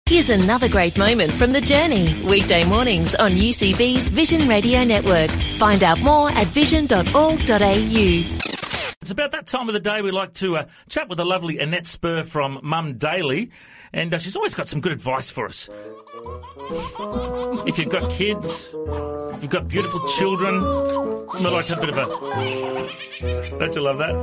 Here's another great moment from The Journey. Weekday mornings on UCB's Vision Radio Network. Find out more at vision.org.au. It's about that time of the day we like to chat with the lovely Annette Spur from Mum Daily, and she's always got some good advice for us. If you've got kids, if you've got beautiful children, you might like to have a bit of a... Don't you love that?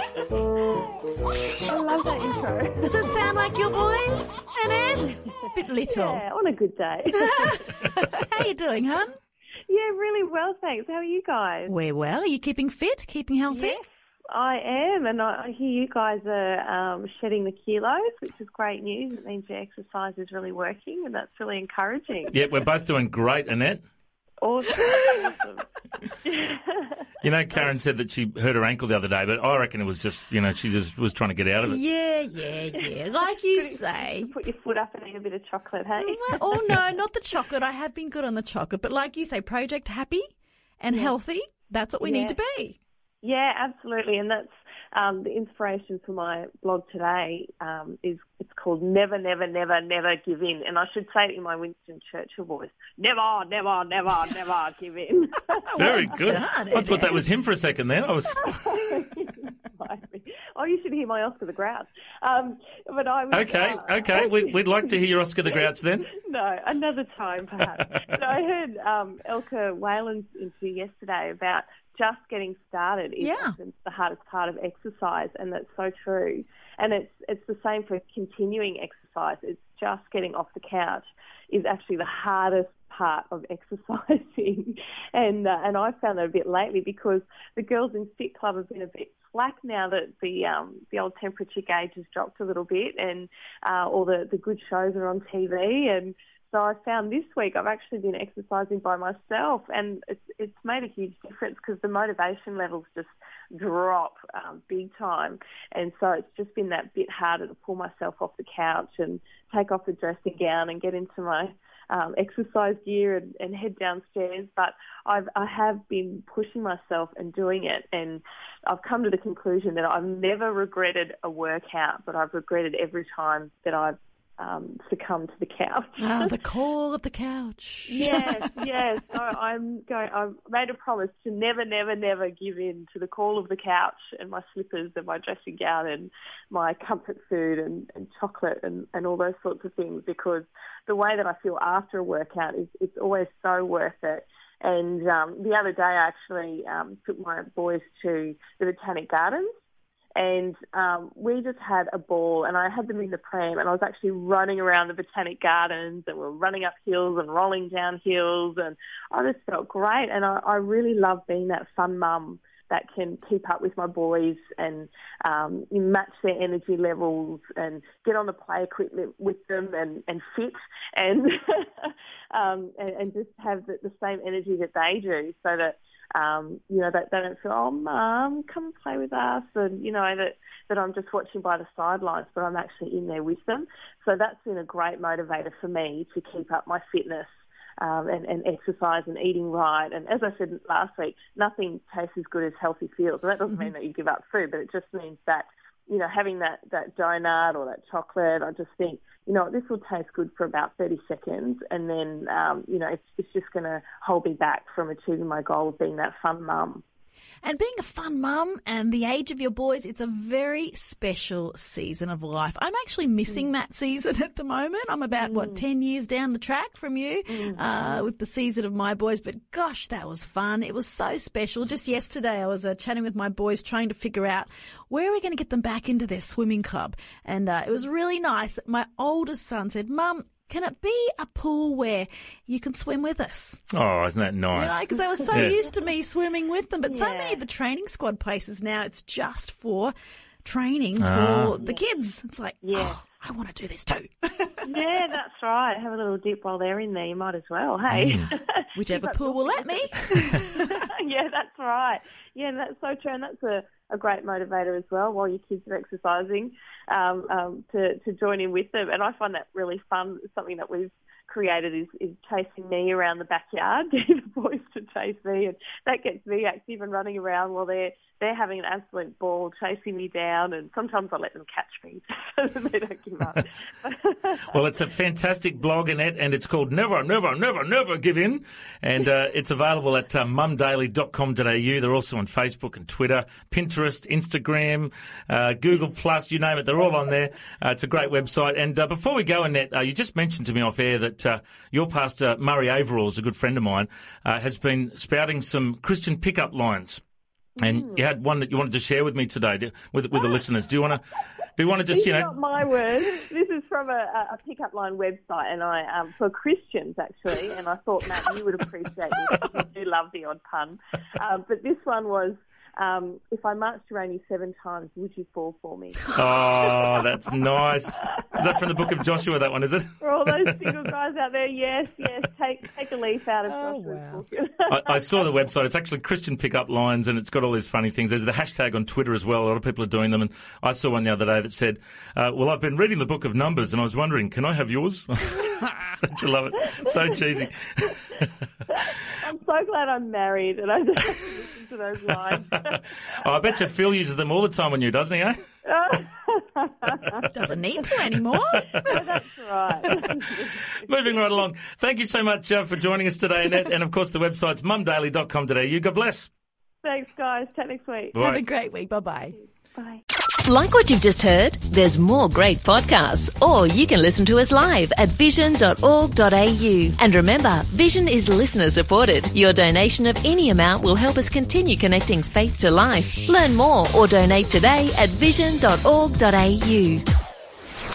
I love that intro. Does it sound like your voice, Annette? Bit little. Yeah, on a good day. How you doing, hon? Yeah, really well, thanks. How are you guys? We're well. Are you keeping fit, keeping healthy? Yes, I am, and I hear you guys are shedding the kilos, which is great news. It means your exercise is really working, and that's really encouraging. Yeah, we're both doing great, Annette. Awesome. You know, Karen said that she hurt her ankle the other day, but I reckon it was just, she just was trying to get out of it. Yeah. Like you say. Put your foot up and eat a bit of chocolate, hey? Oh, no, not the chocolate. I have been good on the chocolate. But like you say, Project Happy and Healthy, that's what we need to be. Yeah, absolutely. And that's the inspiration for my blog today is it's called Never, Never, Never, Never Give In. And I should say it in my Winston Churchill voice. Never, never, never, never give in. Very good. I thought that was him for a second then. Oh, you should hear my Oscar the Grouch. But I was, Okay. We'd like to hear your Oscar the Grouch then. No, another time perhaps. So I heard Elka Whalen's interview yesterday about just getting started is the hardest part of exercise, and that's so true. And it's the same for continuing exercise. It's just getting off the couch is actually the hardest part of exercising. And I found that a bit lately because the girls in Fit Club have been a bit slack now that the old temperature gauge has dropped a little bit, and all the good shows are on TV. And so I found this week I've actually been exercising by myself, and it's made a huge difference because the motivation levels just drop big time. And so it's just been that bit harder to pull myself off the couch and take off the dressing gown and get into my exercise gear and head downstairs. But I have been pushing myself and doing it, and I've come to the conclusion that I've never regretted a workout, but I've regretted every time that I've succumb to the couch. The call of the couch. Yes. So I've made a promise to never, never, never give in to the call of the couch and my slippers and my dressing gown and my comfort food and chocolate and all those sorts of things, because the way that I feel after a workout it's always so worth it. And the other day I actually took my boys to the Botanic Gardens, and we just had a ball, and I had them in the pram, and I was actually running around the Botanic Gardens, and we were running up hills and rolling down hills, and I just felt great. And I really love being that fun mum that can keep up with my boys and match their energy levels and get on the play equipment with them and fit and and just have the same energy that they do, so that that they don't feel, oh, Mum, come and play with us, and, that I'm just watching by the sidelines, but I'm actually in there with them. So that's been a great motivator for me to keep up my fitness and exercise and eating right. And as I said last week, nothing tastes as good as healthy feels. And that doesn't mean that you give up food, but it just means that, having that donut or that chocolate, I just think, this will taste good for about 30 seconds. And then, it's just going to hold me back from achieving my goal of being that fun mum. And being a fun mum and the age of your boys, it's a very special season of life. I'm actually missing that season at the moment. I'm about, 10 years down the track from you with the season of my boys. But gosh, that was fun. It was so special. Just yesterday I was chatting with my boys trying to figure out where are we going to get them back into their swimming club. And it was really nice that my oldest son said, Mum, can it be a pool where you can swim with us? Oh, isn't that nice? Because they were so used to me swimming with them. But so many of the training squad places now, it's just for training for the kids. It's like, I want to do this too. Yeah, that's right. Have a little dip while they're in there. You might as well, hey? Whichever pool will let me. Yeah, that's right. Yeah, that's so true. And that's a great motivator as well while your kids are exercising to join in with them. And I find that really fun. It's something that we've created is chasing me around the backyard, getting the boys to chase me, and that gets me active and running around while they're having an absolute ball chasing me down, and sometimes I let them catch me so that they don't give up. Well, it's a fantastic blog, Annette, and it's called Never, Never, Never, Never Give In, and it's available at mumdaily.com.au. They're also on Facebook and Twitter, Pinterest, Instagram, Google Plus, you name it, they're all on there. It's a great website. And before we go, Annette, you just mentioned to me off air that your pastor, Murray Averill, is a good friend of mine, has been spouting some Christian pickup lines. And you had one that you wanted to share with me today, with the listeners. Do you want to just, These are not my words. This is from a pickup line website, and I for Christians actually. And I thought, Matt, you would appreciate this. You do love the odd pun. But this one was, if I marched around you 7 times, would you fall for me? Oh, that's nice. Is that from the book of Joshua, that one, is it? For all those single guys out there, yes. Take a leaf out of Joshua's book. I saw the website. It's actually Christian Pickup Lines, and it's got all these funny things. There's the hashtag on Twitter as well. A lot of people are doing them. And I saw one the other day that said, well, I've been reading the book of Numbers, and I was wondering, can I have yours? Don't you love it? So cheesy. I'm so glad I'm married and I don't have to listen to those lines. I bet you Phil uses them all the time on you, doesn't he, eh? Doesn't need to anymore. That's right. Moving right along. Thank you so much for joining us today, Annette. And, of course, the website's mumdaily.com.au. God bless. Thanks, guys. Chat next week. Bye. Have a great week. Bye-bye. Bye. Like what you've just heard? There's more great podcasts, or you can listen to us live at vision.org.au. And remember, Vision is listener supported. Your donation of any amount will help us continue connecting faith to life. Learn more or donate today at vision.org.au.